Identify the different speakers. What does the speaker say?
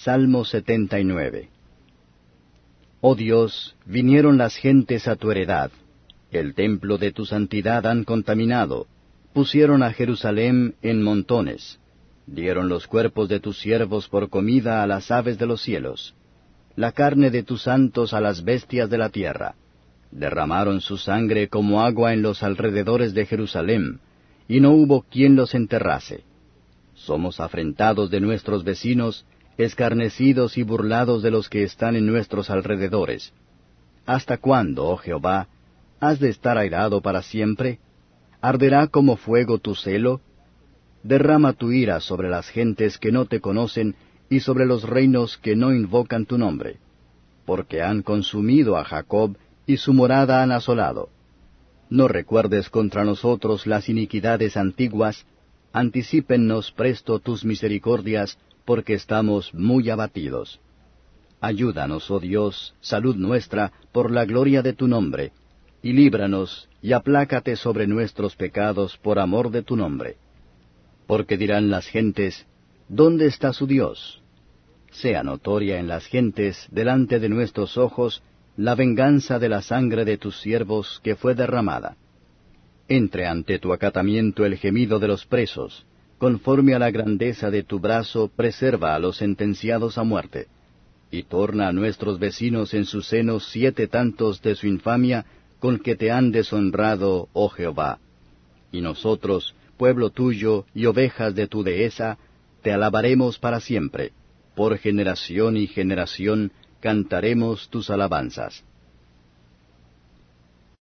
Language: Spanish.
Speaker 1: Salmo 79. Oh Dios, vinieron las gentes a tu heredad, el templo de tu santidad han contaminado, pusieron a Jerusalén en montones, dieron los cuerpos de tus siervos por comida a las aves de los cielos, la carne de tus santos a las bestias de la tierra. Derramaron su sangre como agua en los alrededores de Jerusalén, y no hubo quien los enterrase. Somos afrentados de nuestros vecinos, escarnecidos y burlados de los que están en nuestros alrededores. ¿Hasta cuándo, oh Jehová, has de estar airado para siempre? ¿Arderá como fuego tu celo? Derrama tu ira sobre las gentes que no te conocen y sobre los reinos que no invocan tu nombre, porque han consumido a Jacob y su morada han asolado. No recuerdes contra nosotros las iniquidades antiguas, anticípennos presto tus misericordias, porque estamos muy abatidos. Ayúdanos, oh Dios, salud nuestra, por la gloria de tu nombre, y líbranos, y aplácate sobre nuestros pecados por amor de tu nombre. Porque dirán las gentes, ¿dónde está su Dios? Sea notoria en las gentes, delante de nuestros ojos, la venganza de la sangre de tus siervos que fue derramada. Entre ante tu acatamiento el gemido de los presos, conforme a la grandeza de tu brazo preserva a los sentenciados a muerte, y torna a nuestros vecinos en su seno 7 tantos de su infamia con que te han deshonrado, oh Jehová. Y nosotros, pueblo tuyo y ovejas de tu dehesa, te alabaremos para siempre, por generación y generación cantaremos tus alabanzas.